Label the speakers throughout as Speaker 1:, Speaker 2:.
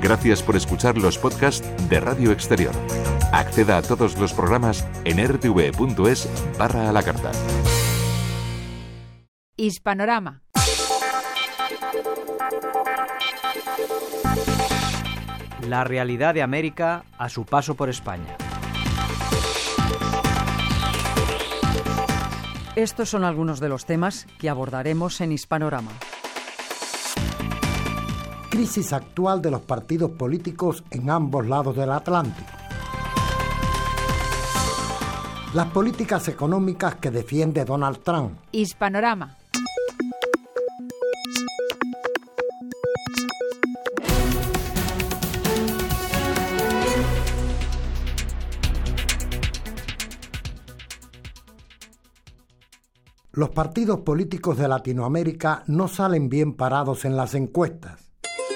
Speaker 1: Gracias por escuchar los podcasts de Radio Exterior. Acceda a todos los programas en rtv.es/a la carta.
Speaker 2: Hispanorama.
Speaker 3: La realidad de América a su paso por España.
Speaker 4: Estos son algunos de los temas que abordaremos en Hispanorama.
Speaker 5: Crisis actual de los partidos políticos en ambos lados del Atlántico. Las políticas económicas que defiende Donald Trump.
Speaker 2: Hispanorama.
Speaker 5: Los partidos políticos de Latinoamérica no salen bien parados en las encuestas.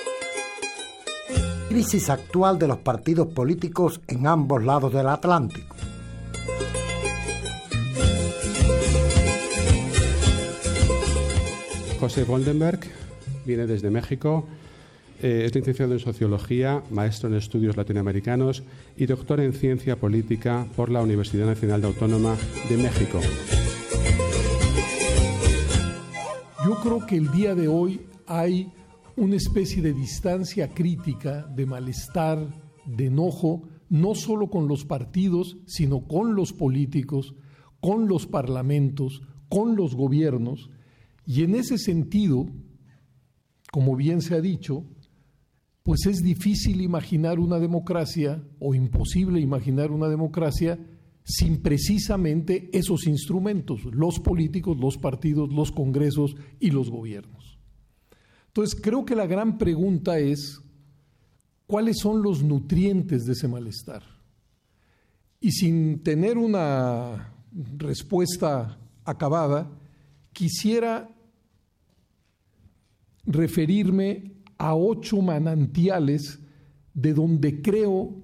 Speaker 5: Crisis actual de los partidos políticos en ambos lados del Atlántico.
Speaker 6: José Goldenberg viene desde México, es licenciado en Sociología, maestro en Estudios Latinoamericanos y doctor en Ciencia Política por la Universidad Nacional Autónoma de México.
Speaker 7: Yo creo que el día de hoy hay una especie de distancia crítica, de malestar, de enojo, no solo con los partidos, sino con los políticos, con los parlamentos, con los gobiernos. Y en ese sentido, como bien se ha dicho, pues es difícil imaginar una democracia, o imposible imaginar una democracia, sin precisamente esos instrumentos, los políticos, los partidos, los congresos y los gobiernos. Entonces, creo que la gran pregunta es, ¿cuáles son los nutrientes de ese malestar? Y sin tener una respuesta acabada, quisiera referirme a 8 manantiales de donde creo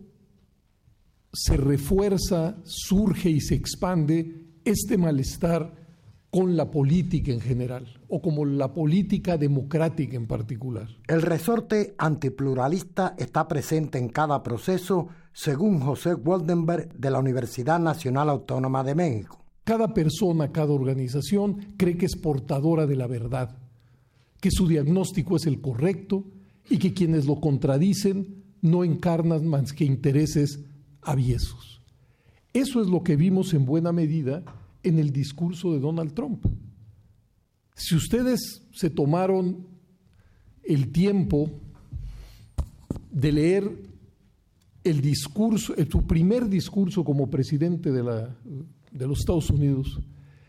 Speaker 7: se refuerza, surge y se expande este malestar con la política en general, o como la política democrática en particular.
Speaker 5: El resorte antipluralista está presente en cada proceso, según José Goldenberg de la Universidad Nacional Autónoma de México.
Speaker 7: Cada persona, cada organización cree que es portadora de la verdad, que su diagnóstico es el correcto y que quienes lo contradicen no encarnan más que intereses aviesos. Eso es lo que vimos en buena medida en el discurso de Donald Trump. Si ustedes se tomaron el tiempo de leer el discurso, su primer discurso como presidente de los Estados Unidos,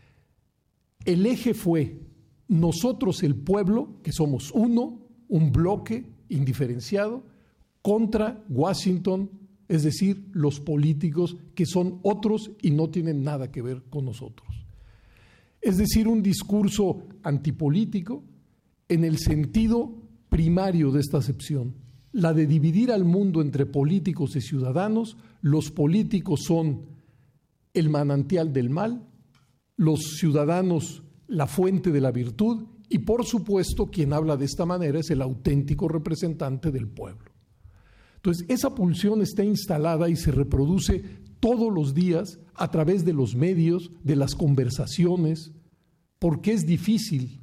Speaker 7: el eje fue nosotros el pueblo, que somos uno, un bloque indiferenciado, contra Washington, es decir, los políticos que son otros y no tienen nada que ver con nosotros. Es decir, un discurso antipolítico en el sentido primario de esta acepción, la de dividir al mundo entre políticos y ciudadanos. Los políticos son el manantial del mal, los ciudadanos la fuente de la virtud y, por supuesto, quien habla de esta manera es el auténtico representante del pueblo. Entonces, esa pulsión está instalada y se reproduce todos los días a través de los medios, de las conversaciones, porque es difícil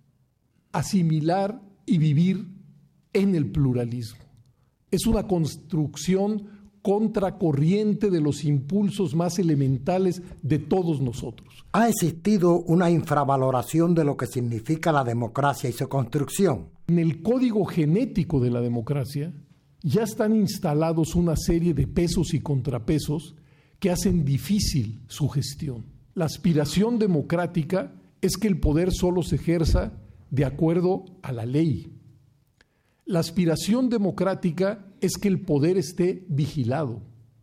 Speaker 7: asimilar y vivir en el pluralismo. Es una construcción contracorriente de los impulsos más elementales de todos nosotros.
Speaker 5: ¿Ha existido una infravaloración de lo que significa la democracia y su construcción?
Speaker 7: En el código genético de la democracia ya están instalados una serie de pesos y contrapesos que hacen difícil su gestión. La aspiración democrática es que el poder solo se ejerza de acuerdo a la ley. La aspiración democrática es que el poder esté vigilado.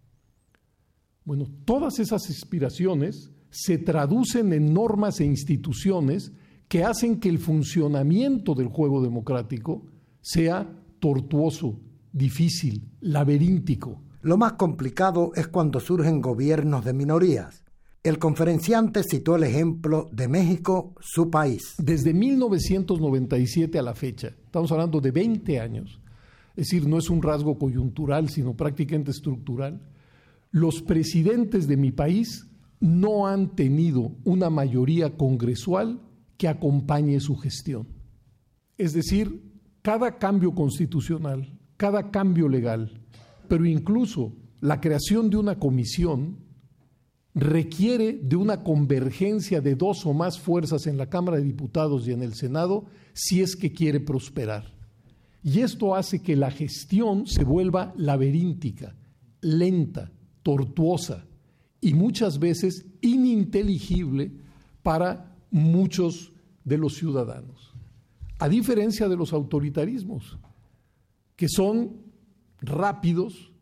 Speaker 7: Bueno, todas esas aspiraciones se traducen en normas e instituciones que hacen que el funcionamiento del juego democrático sea tortuoso, difícil, laberíntico.
Speaker 5: Lo más complicado es cuando surgen gobiernos de minorías. El conferenciante citó el ejemplo de México, su país.
Speaker 7: Desde 1997 a la fecha, estamos hablando de 20 años, es decir, no es un rasgo coyuntural, sino prácticamente estructural, los presidentes de mi país no han tenido una mayoría congresual que acompañe su gestión. Es decir, cada cambio constitucional, cada cambio legal, pero incluso la creación de una comisión requiere de una convergencia de 2 o más fuerzas en la Cámara de Diputados y en el Senado si es que quiere prosperar. Y esto hace que la gestión se vuelva laberíntica, lenta, tortuosa y muchas veces ininteligible para muchos de los ciudadanos. A diferencia de los autoritarismos, que son rápidos,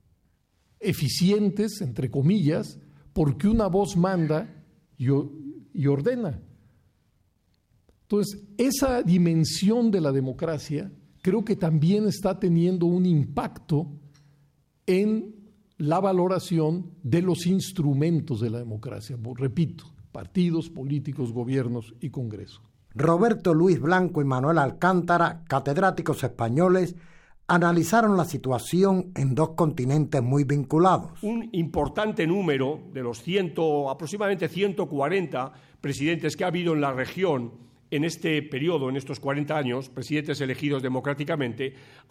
Speaker 7: eficientes, entre comillas, porque una voz manda y ordena. Entonces, esa dimensión de la democracia creo que también está teniendo un impacto en la valoración de los instrumentos de la democracia. Repito, partidos, políticos, gobiernos y Congreso.
Speaker 5: Roberto Luis Blanco y Manuel Alcántara, catedráticos españoles, analizaron la situación en 2 continentes muy vinculados.
Speaker 8: Un importante número de los aproximadamente 140 presidentes que ha habido en la región en este periodo, en estos 40 años, presidentes elegidos democráticamente,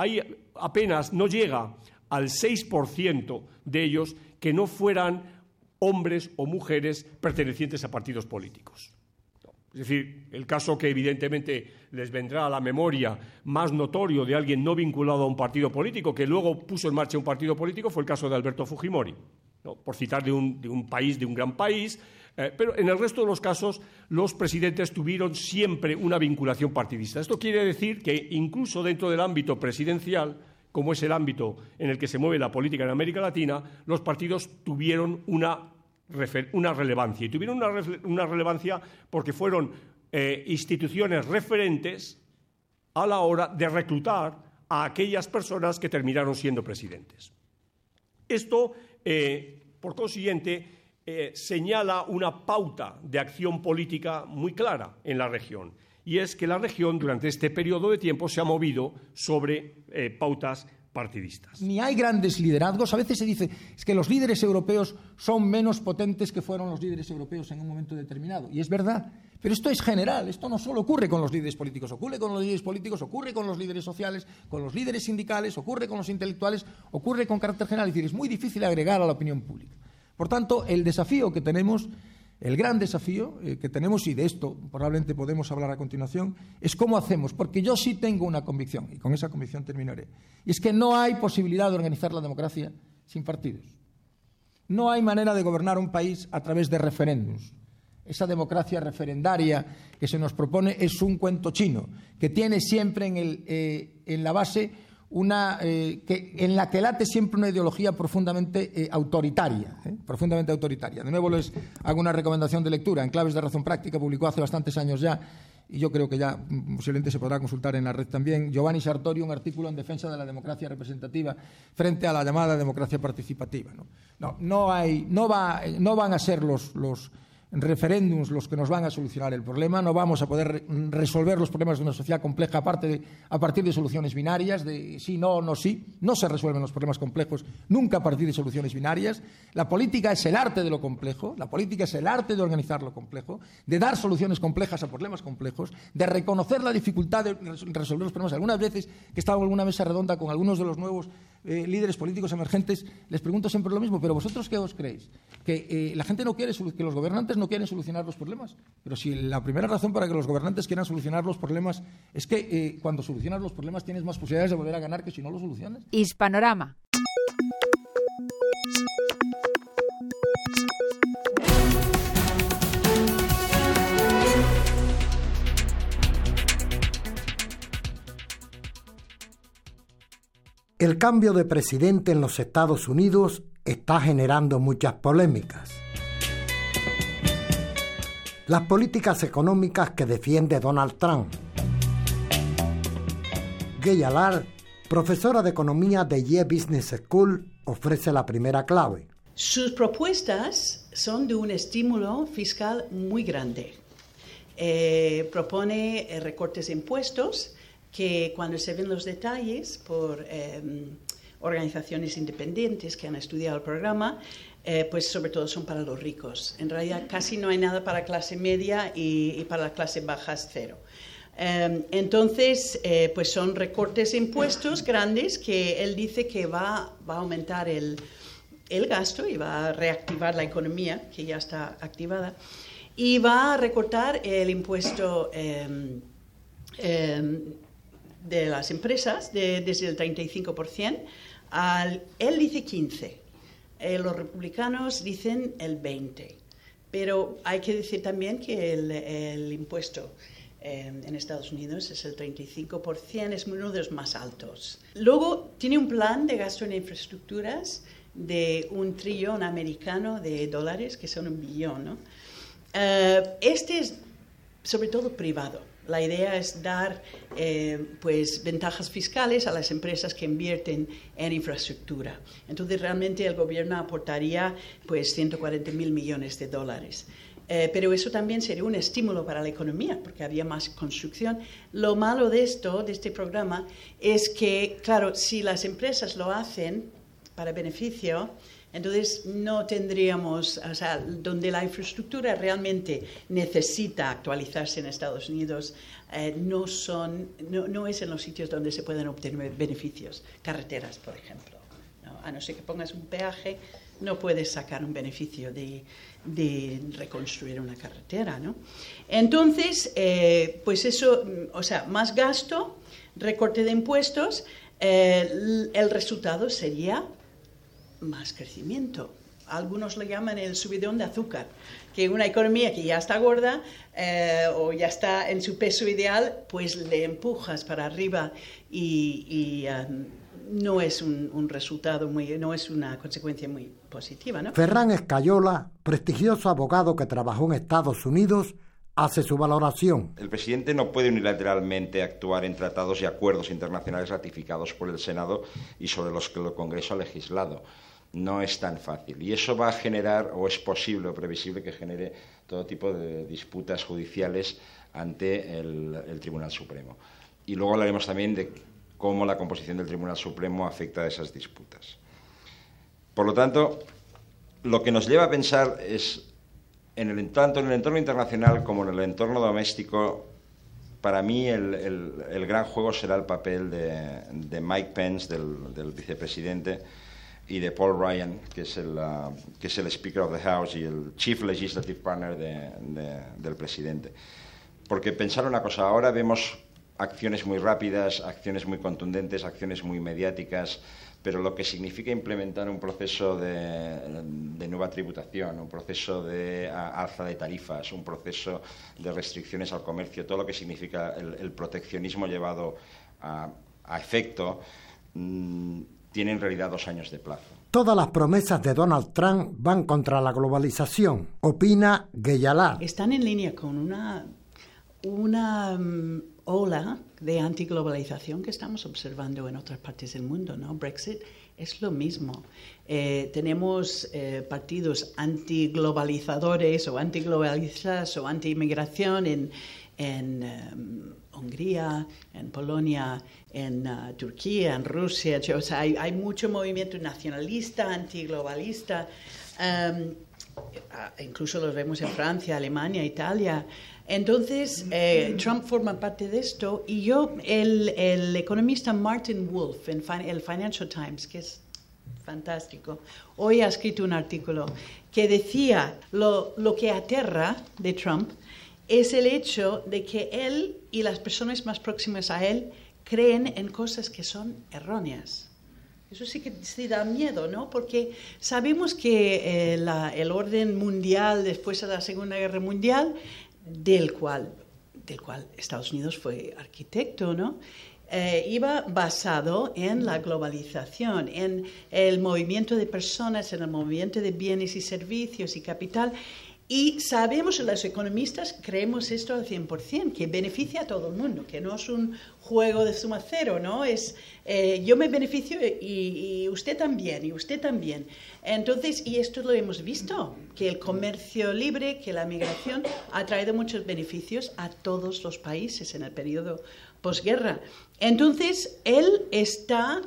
Speaker 8: no llega al 6% de ellos que no fueran hombres o mujeres pertenecientes a partidos políticos. Es decir, el caso que evidentemente les vendrá a la memoria más notorio de alguien no vinculado a un partido político, que luego puso en marcha un partido político, fue el caso de Alberto Fujimori, ¿no? Por citar de un gran país, pero en el resto de los casos los presidentes tuvieron siempre una vinculación partidista. Esto quiere decir que incluso dentro del ámbito presidencial, como es el ámbito en el que se mueve la política en América Latina, los partidos tuvieron una relevancia. Y tuvieron una relevancia porque fueron instituciones referentes a la hora de reclutar a aquellas personas que terminaron siendo presidentes. Esto, por consiguiente, señala una pauta de acción política muy clara en la región. Y es que la región, durante este periodo de tiempo, se ha movido sobre pautas partidistas.
Speaker 9: Ni hay grandes liderazgos. A veces se dice es que los líderes europeos son menos potentes que fueron los líderes europeos en un momento determinado. Y es verdad. Pero esto es general. Esto no solo ocurre con los líderes políticos. Ocurre con los líderes políticos, ocurre con los líderes sociales, con los líderes sindicales, ocurre con los intelectuales, ocurre con carácter general. Es decir, es muy difícil agregar a la opinión pública. Por tanto, el desafío que tenemos, el gran desafío que tenemos, y de esto probablemente podemos hablar a continuación, es cómo hacemos, porque yo sí tengo una convicción, y con esa convicción terminaré, y es que no hay posibilidad de organizar la democracia sin partidos. No hay manera de gobernar un país a través de referéndums. Esa democracia referendaria que se nos propone es un cuento chino, que tiene siempre en la base en la que late siempre una ideología profundamente autoritaria, profundamente autoritaria. De nuevo les hago una recomendación de lectura. En Claves de Razón Práctica publicó hace bastantes años ya, y yo creo que ya posiblemente se podrá consultar en la red también, Giovanni Sartori, un artículo en defensa de la democracia representativa frente a la llamada democracia participativa. No van a ser los referéndums los que nos van a solucionar el problema. No vamos a poder resolver los problemas de una sociedad compleja a partir de soluciones binarias, de sí, no, no, sí. No se resuelven los problemas complejos nunca a partir de soluciones binarias. La política es el arte de lo complejo, la política es el arte de organizar lo complejo, de dar soluciones complejas a problemas complejos, de reconocer la dificultad de resolver los problemas. Algunas veces que estaba en alguna mesa redonda con algunos de los nuevos líderes políticos emergentes, les pregunto siempre lo mismo, pero ¿vosotros qué os creéis? ¿Que la gente no quiere, que los gobernantes no quieren solucionar los problemas? Pero si la primera razón para que los gobernantes quieran solucionar los problemas es que cuando solucionas los problemas tienes más posibilidades de volver a ganar que si no los solucionas.
Speaker 2: Hispanorama.
Speaker 5: El cambio de presidente en los Estados Unidos está generando muchas polémicas. Las políticas económicas que defiende Donald Trump. Gay Allard, profesora de economía de Yale Business School, ofrece la primera clave.
Speaker 10: Sus propuestas son de un estímulo fiscal muy grande. Propone recortes de impuestos que cuando se ven los detalles por organizaciones independientes que han estudiado el programa, pues sobre todo son para los ricos. En realidad casi no hay nada para clase media y para la clase baja es cero. Entonces, pues son recortes de impuestos grandes que él dice que va a aumentar el gasto y va a reactivar la economía, que ya está activada, y va a recortar el impuesto de las empresas desde el 35%, él dice 15%, los republicanos dicen el 20%, pero hay que decir también que el impuesto en Estados Unidos es el 35%, es uno de los más altos. Luego tiene un plan de gasto en infraestructuras de $1 trillón americano de dólares, que son $1 billón, ¿no? Este es sobre todo privado. La idea es dar pues ventajas fiscales a las empresas que invierten en infraestructura. Entonces realmente el gobierno aportaría pues 140.000 millones de dólares. Pero eso también sería un estímulo para la economía, porque había más construcción. Lo malo de este programa, es que, claro, si las empresas lo hacen para beneficio, entonces no tendríamos, o sea, donde la infraestructura realmente necesita actualizarse en Estados Unidos, no es en los sitios donde se pueden obtener beneficios, carreteras, por ejemplo, ¿no? A no ser que pongas un peaje, no puedes sacar un beneficio de reconstruir una carretera, ¿no? Entonces, pues eso, o sea, más gasto, recorte de impuestos, el resultado sería más crecimiento. Algunos lo llaman el subidón de azúcar, que una economía que ya está gorda o ya está en su peso ideal, pues le empujas para arriba y no es un resultado no es una consecuencia muy positiva, ¿no?
Speaker 5: Ferran Escayola, prestigioso abogado que trabajó en Estados Unidos, hace su valoración.
Speaker 11: El presidente no puede unilateralmente actuar en tratados y acuerdos internacionales ratificados por el Senado y sobre los que el Congreso ha legislado. No es tan fácil. Y eso va a generar, o es posible o previsible que genere todo tipo de disputas judiciales ante el Tribunal Supremo. Y luego hablaremos también de cómo la composición del Tribunal Supremo afecta a esas disputas. Por lo tanto, lo que nos lleva a pensar es, tanto en el entorno internacional como en el entorno doméstico, para mí el gran juego será el papel de Mike Pence, del vicepresidente, y de Paul Ryan, que es el Speaker of the House y el Chief Legislative Partner del presidente. Porque pensar una cosa, ahora vemos acciones muy rápidas, acciones muy contundentes, acciones muy mediáticas, pero lo que significa implementar un proceso de nueva tributación, un proceso de alza de tarifas, un proceso de restricciones al comercio, todo lo que significa el proteccionismo llevado a efecto, tiene en realidad 2 años de plazo.
Speaker 5: Todas las promesas de Donald Trump van contra la globalización, opina Geyalá.
Speaker 10: Están en línea con una ola de antiglobalización que estamos observando en otras partes del mundo, ¿no? Brexit es lo mismo. Tenemos partidos antiglobalizadores o antiglobalistas o anti-inmigración en Hungría, en Polonia, en Turquía, en Rusia. O sea, hay mucho movimiento nacionalista, antiglobalista. Incluso los vemos en Francia, Alemania, Italia. Entonces, Trump forma parte de esto. Y el economista Martin Wolf, en el Financial Times, que es fantástico, hoy ha escrito un artículo que decía lo que aterra de Trump es el hecho de que él y las personas más próximas a él creen en cosas que son erróneas. Eso sí que sí da miedo, ¿no? Porque sabemos que el orden mundial después de la Segunda Guerra Mundial, del cual Estados Unidos fue arquitecto, ¿no? Iba basado en la globalización, en el movimiento de personas, en el movimiento de bienes y servicios y capital. Y sabemos, los economistas creemos esto al 100%, que beneficia a todo el mundo, que no es un juego de suma cero, ¿no? Es yo me beneficio y usted también, y usted también. Entonces, y esto lo hemos visto, que el comercio libre, que la migración ha traído muchos beneficios a todos los países en el periodo posguerra. Entonces, él está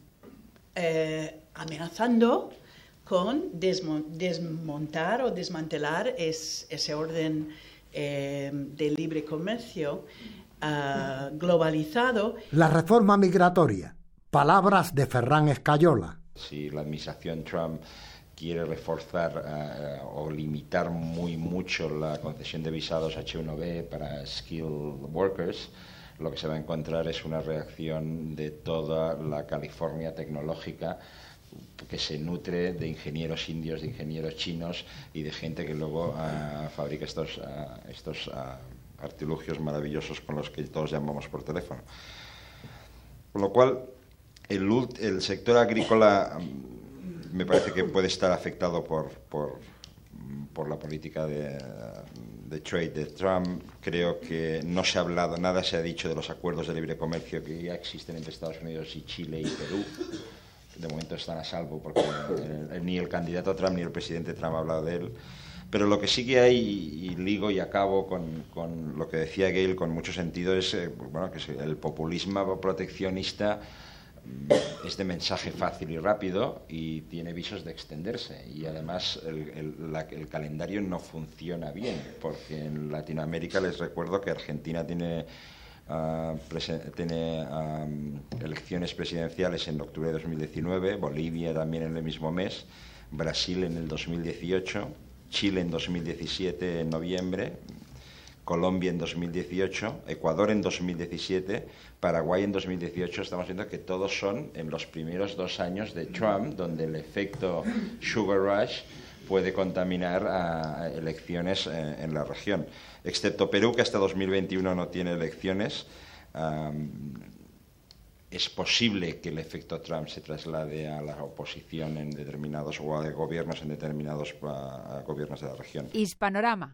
Speaker 10: amenazando con desmontar o desmantelar ese orden de libre comercio globalizado.
Speaker 5: La reforma migratoria. Palabras de Ferran Escayola.
Speaker 11: Si la administración Trump quiere reforzar o limitar mucho la concesión de visados H-1B para skilled workers, lo que se va a encontrar es una reacción de toda la California tecnológica que se nutre de ingenieros indios, de ingenieros chinos y de gente que luego fabrica estos artilugios maravillosos con los que todos llamamos por teléfono. Con lo cual, el sector agrícola me parece que puede estar afectado por la política de trade de Trump. Creo que no se ha hablado, nada se ha dicho de los acuerdos de libre comercio que ya existen entre Estados Unidos y Chile y Perú. De momento están a salvo porque ni el candidato Trump ni el presidente Trump ha hablado de él. Pero lo que sí que hay, y ligo y acabo con lo que decía Gail con mucho sentido, es que el populismo proteccionista es de mensaje fácil y rápido y tiene visos de extenderse, y además el calendario no funciona bien, porque en Latinoamérica les recuerdo que Argentina tiene elecciones presidenciales en octubre de 2019, Bolivia también en el mismo mes, Brasil en el 2018, Chile en 2017 en noviembre, Colombia en 2018, Ecuador en 2017, Paraguay en 2018. Estamos viendo que todos son en los primeros 2 años de Trump, donde el efecto Sugar Rush puede contaminar a elecciones en la región. Excepto Perú, que hasta 2021 no tiene elecciones, es posible que el efecto Trump se traslade a la oposición en determinados, o a gobiernos en determinados gobiernos de la región.
Speaker 2: Hispanorama.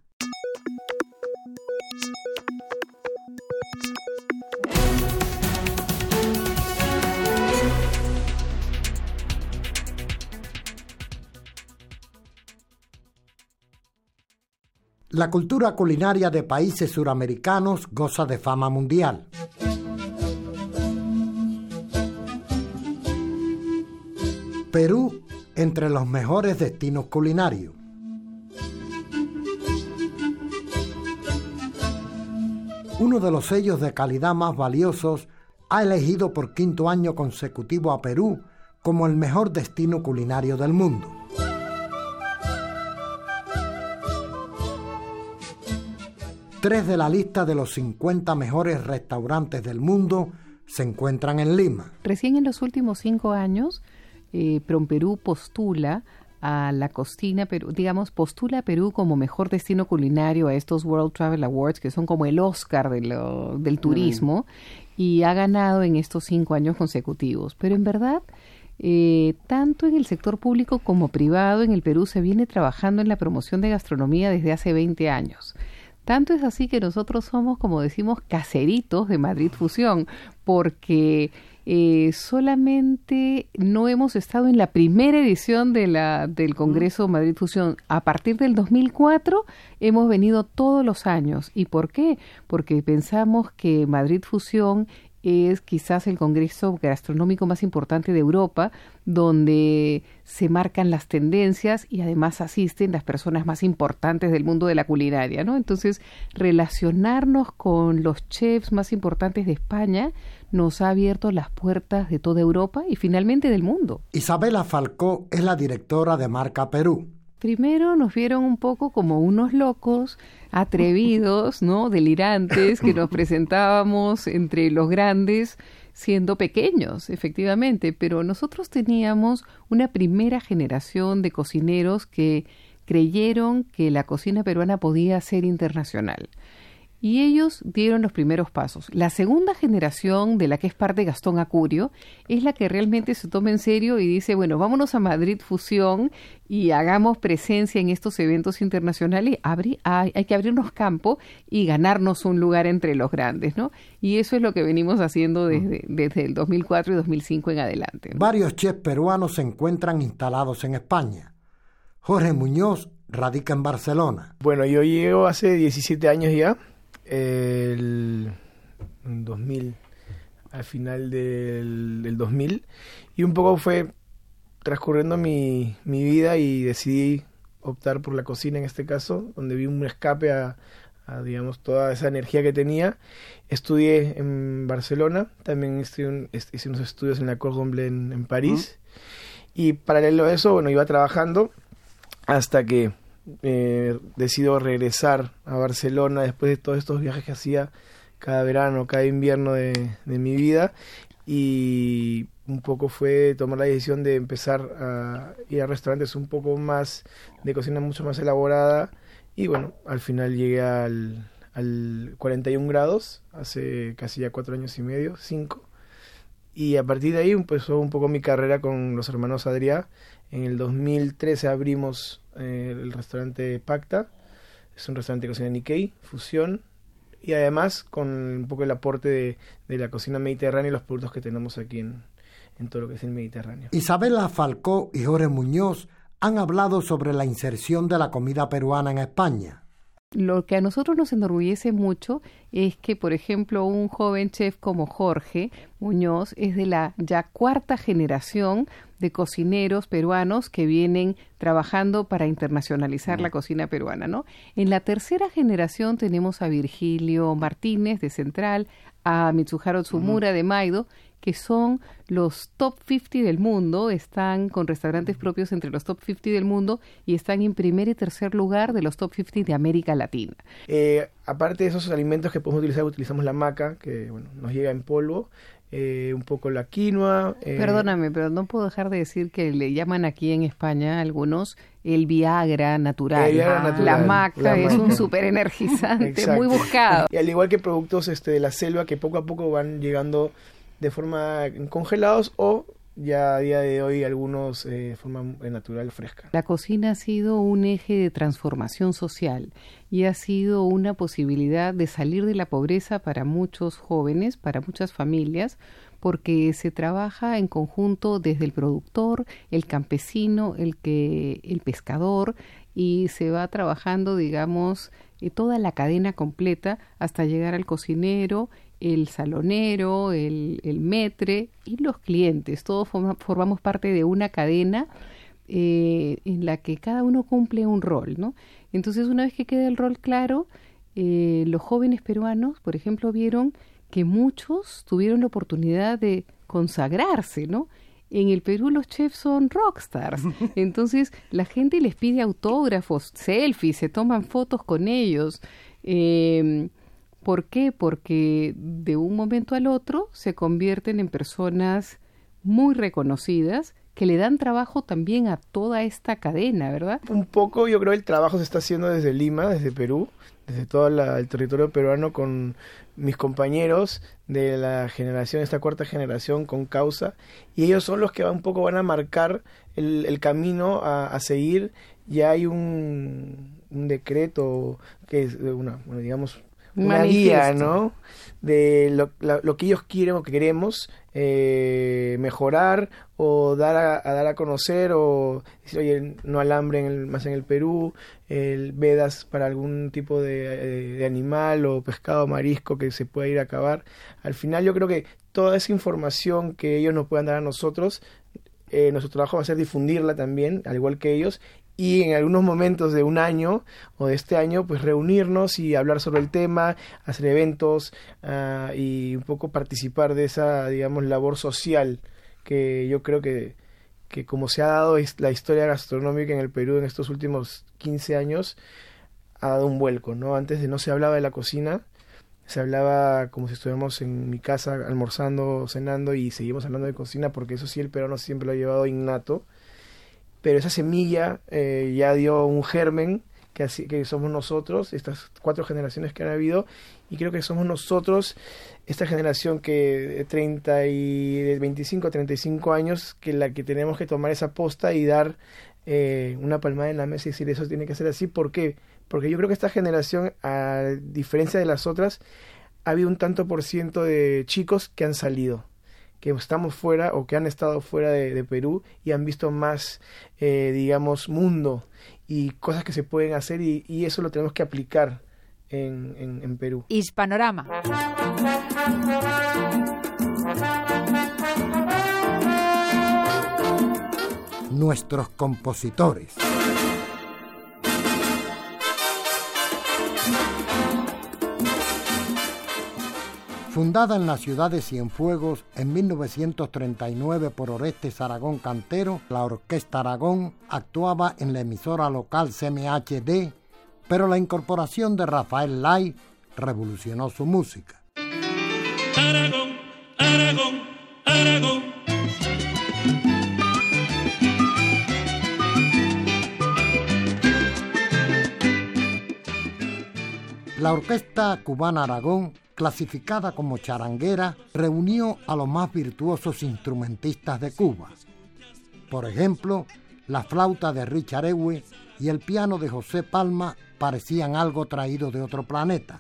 Speaker 5: La cultura culinaria de países suramericanos goza de fama mundial. Perú, entre los mejores destinos culinarios. Uno de los sellos de calidad más valiosos ha elegido por 5º año consecutivo a Perú como el mejor destino culinario del mundo. 3 de la lista de los 50 mejores restaurantes del mundo se encuentran en Lima.
Speaker 12: Recién en los últimos 5 años, PROMPERÚ postula a la cocina, postula a Perú como mejor destino culinario a estos World Travel Awards, que son como el Oscar del turismo, y ha ganado en estos 5 años consecutivos. Pero en verdad, tanto en el sector público como privado en el Perú se viene trabajando en la promoción de gastronomía desde hace 20 años. Tanto es así que nosotros somos, como decimos, caseritos de Madrid Fusión, porque solamente no hemos estado en la primera edición del Congreso Madrid Fusión. A partir del 2004 hemos venido todos los años. ¿Y por qué? Porque pensamos que Madrid Fusión es quizás el congreso gastronómico más importante de Europa, donde se marcan las tendencias y además asisten las personas más importantes del mundo de la culinaria, ¿no? Entonces, relacionarnos con los chefs más importantes de España nos ha abierto las puertas de toda Europa y finalmente del mundo.
Speaker 5: Isabela Falcó es la directora de Marca Perú.
Speaker 12: Primero nos vieron un poco como unos locos, atrevidos, ¿no? Delirantes, que nos presentábamos entre los grandes siendo pequeños, efectivamente, pero nosotros teníamos una primera generación de cocineros que creyeron que la cocina peruana podía ser internacional. Y ellos dieron los primeros pasos. La segunda generación, de la que es parte Gastón Acurio, es la que realmente se toma en serio y dice, bueno, vámonos a Madrid Fusión y hagamos presencia en estos eventos internacionales. Hay que abrirnos campo y ganarnos un lugar entre los grandes, ¿no? Y eso es lo que venimos haciendo desde el 2004 y 2005 en adelante, ¿no?
Speaker 5: Varios chefs peruanos se encuentran instalados en España. Jorge Muñoz radica en Barcelona.
Speaker 13: Bueno, yo llego hace 17 años ya. En 2000 al final del 2000, y un poco fue transcurriendo mi vida y decidí optar por la cocina en este caso, donde vi un escape a digamos, toda esa energía que tenía. Estudié en Barcelona, también hice unos estudios en la Cordon Bleu en París, y paralelo a eso, bueno, iba trabajando hasta que decido regresar a Barcelona después de todos estos viajes que hacía cada verano, cada invierno de mi vida, y un poco fue tomar la decisión de empezar a ir a restaurantes un poco más de cocina mucho más elaborada. Y bueno, al final llegué al 41 grados, hace casi ya 4 años y medio, 5. Y a partir de ahí empezó un poco mi carrera con los hermanos Adrià. En el 2013 abrimos el restaurante Pacta. Es un restaurante de cocina Nikkei, fusión. Y además con un poco el aporte de la cocina mediterránea y los productos que tenemos aquí en todo lo que es el Mediterráneo.
Speaker 5: Isabela Falcó y Jorge Muñoz han hablado sobre la inserción de la comida peruana en España.
Speaker 12: Lo que a nosotros nos enorgullece mucho es que, por ejemplo, un joven chef como Jorge Muñoz es de la ya 4ª generación de cocineros peruanos que vienen trabajando para internacionalizar la cocina peruana, ¿no? En la 3ª generación tenemos a Virgilio Martínez de Central, a Mitsuharu Tsumura de Maido, que son los top 50 del mundo, están con restaurantes propios entre los top 50 del mundo y están en primer y tercer lugar de los top 50 de América Latina.
Speaker 13: Aparte de esos alimentos que podemos utilizar, utilizamos la maca, que bueno, nos llega en polvo, un poco la quinoa.
Speaker 12: Perdóname, pero no puedo dejar de decir que le llaman aquí en España algunos el Viagra natural. La maca es un súper energizante, muy buscado.
Speaker 13: Y al igual que productos de la selva que poco a poco van llegando de forma congelados o ya a día de hoy algunos de forma natural fresca.
Speaker 12: La cocina ha sido un eje de transformación social y ha sido una posibilidad de salir de la pobreza para muchos jóvenes, para muchas familias, porque se trabaja en conjunto desde el productor, el campesino, el pescador, y se va trabajando, digamos, toda la cadena completa hasta llegar al cocinero, el salonero, el maître y los clientes. Todos formamos parte de una cadena en la que cada uno cumple un rol, ¿no? Entonces, una vez que queda el rol claro, los jóvenes peruanos, por ejemplo, vieron que muchos tuvieron la oportunidad de consagrarse, ¿no? En el Perú los chefs son rockstars, entonces la gente les pide autógrafos, selfies, se toman fotos con ellos. ¿Por qué? Porque de un momento al otro se convierten en personas muy reconocidas que le dan trabajo también a toda esta cadena, ¿verdad?
Speaker 13: Un poco yo creo que el trabajo se está haciendo desde Lima, desde Perú, desde todo el territorio peruano, con mis compañeros de la generación, esta 4ª generación con causa, y ellos son los que un poco van a marcar el camino a seguir. Ya hay un decreto que es una guía, ¿no? De lo que ellos quieren o que queremos mejorar o dar a conocer, o decir, oye, no al hambre más en el Perú, vedas para algún tipo de animal o pescado, marisco que se pueda ir a acabar. Al final yo creo que toda esa información que ellos nos puedan dar a nosotros, nuestro trabajo va a ser difundirla también, al igual que ellos, y en algunos momentos de un año o de este año, pues reunirnos y hablar sobre el tema, hacer eventos y un poco participar de esa, digamos, labor social que yo creo que como se ha dado la historia gastronómica en el Perú en estos últimos 15 años, ha dado un vuelco, ¿no? Antes no se hablaba de la cocina, se hablaba como si estuviéramos en mi casa almorzando, cenando, y seguimos hablando de cocina porque eso sí el peruano siempre lo ha llevado innato. Pero esa semilla ya dio un germen que somos nosotros, estas 4 generaciones que han habido, y creo que somos nosotros, esta generación que de 25 a 35 años, que la que tenemos que tomar esa posta y dar una palmada en la mesa y decir, eso tiene que ser así. ¿Por qué? Porque yo creo que esta generación, a diferencia de las otras, ha habido un tanto por ciento de chicos que han salido, que estamos fuera o que han estado fuera de Perú y han visto más, digamos, mundo y cosas que se pueden hacer, y eso lo tenemos que aplicar en Perú.
Speaker 2: Hispanorama.
Speaker 5: nuestros compositores. Fundada en la ciudad de Cienfuegos en 1939 por Orestes Aragón Cantero, la Orquesta Aragón actuaba en la emisora local CMHD, pero la incorporación de Rafael Lay revolucionó su música.
Speaker 14: Aragón, Aragón, Aragón.
Speaker 5: La Orquesta Cubana Aragón, clasificada como charanguera, reunió a los más virtuosos instrumentistas de Cuba. Por ejemplo, la flauta de Richard Ewe y el piano de José Palma parecían algo traído de otro planeta.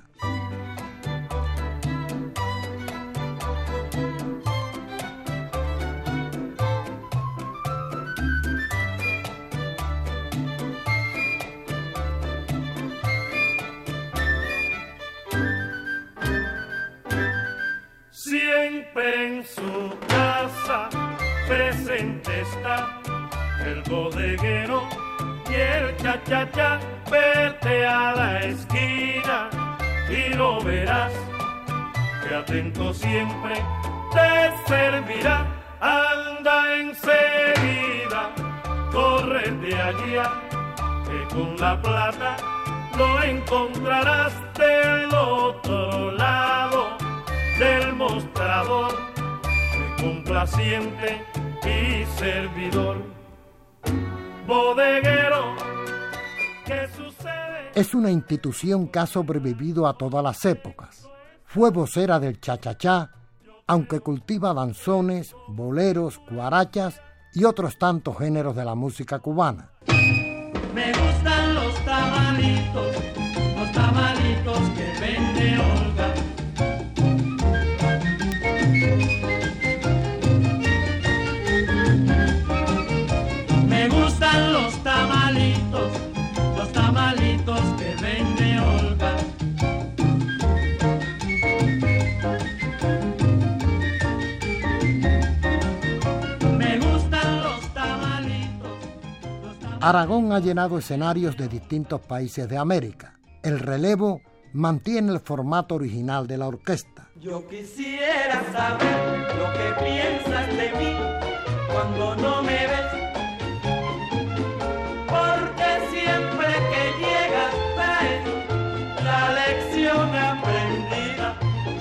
Speaker 14: Siempre en su casa presente está el bodeguero y el cha-cha-cha. Vete a la esquina y lo verás, que atento siempre te servirá. Anda enseguida, córrete allá, que con la plata lo encontrarás del otro lado del mostrador, de complaciente y servidor. Bodeguero, ¿qué sucede?
Speaker 5: Es una institución que ha sobrevivido a todas las épocas. Fue vocera del cha-cha-cha, aunque cultiva danzones, boleros, guarachas y otros tantos géneros de la música cubana.
Speaker 14: Me gustan los tamalitos que vende Olga. Me gustan los tamalitos que vende Olga. Me gustan los tamalitos.
Speaker 5: Aragón ha llenado escenarios de distintos países de América. El relevo mantiene el formato original de la orquesta.
Speaker 14: Yo quisiera saber lo que piensas de mí cuando no me ves, porque siempre que llegas traes la lección aprendida.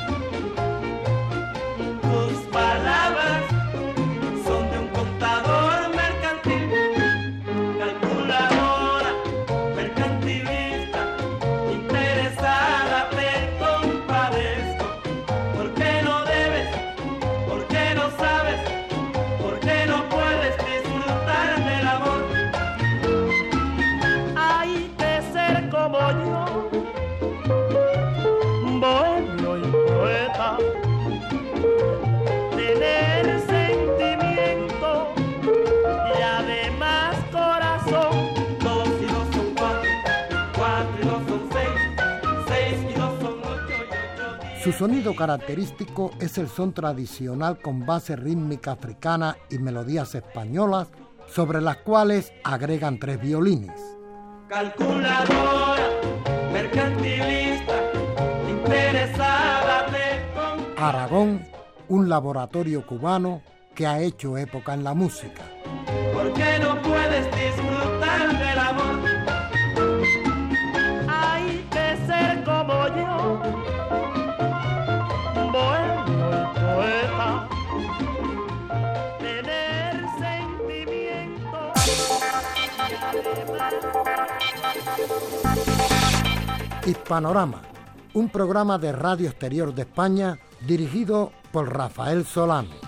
Speaker 14: Tus palabras son de un contador mercantil, calculadora, mercantilista, interesada, te compadezco. ¿Por qué no debes? ¿Por qué no sabes? ¿Por qué no puedes disfrutar del amor? Hay que ser como yo, bohemio y poeta, tener sentimiento y además corazón. 2 y 2 son 4, 4 y 2 son 6, 6 y 2 son 8 y 8 10.
Speaker 5: Su sonido característico es el son tradicional con base rítmica africana y melodías españolas, sobre las cuales agregan 3 violines.
Speaker 14: Calculadora, mercantilista, interesada,
Speaker 5: Aragón, un laboratorio cubano que ha hecho época en la música.
Speaker 14: ¿Por qué no puedes disfrutar del amor? Hay que ser como yo, bohemio y poeta, tener sentimiento y además...
Speaker 5: Hispanorama, un programa de Radio Exterior de España dirigido por Rafael Solano.